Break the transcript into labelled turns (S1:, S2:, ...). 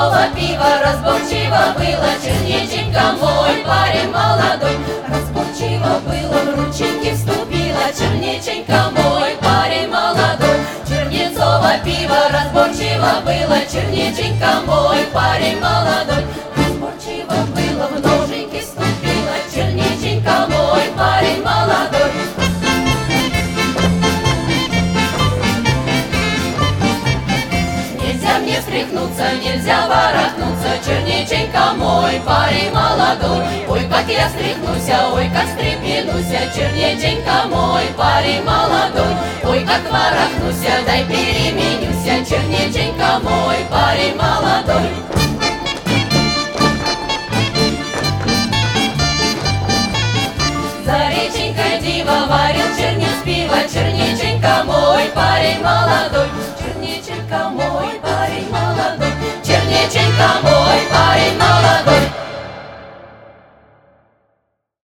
S1: чернецова пиво разборчиво было, чернеченька мой парень молодой. Разборчиво было, в рученьки вступила, чернеченька мой парень молодой. Чернецова пиво разборчиво было, чернеченька мой парень молодой. Разборчиво было, в ноженьки вступила, чернеченька мой парень молодой. Нельзя мне встряхнуться, нельзя ворохнуться, чернеченька мой парень молодой. Ой, как я встряхнуся, ой, как встрепенуся, чернеченька мой парень молодой. Ой, как ворохнуся, дай переменюся, чернеченька мой парень молодой.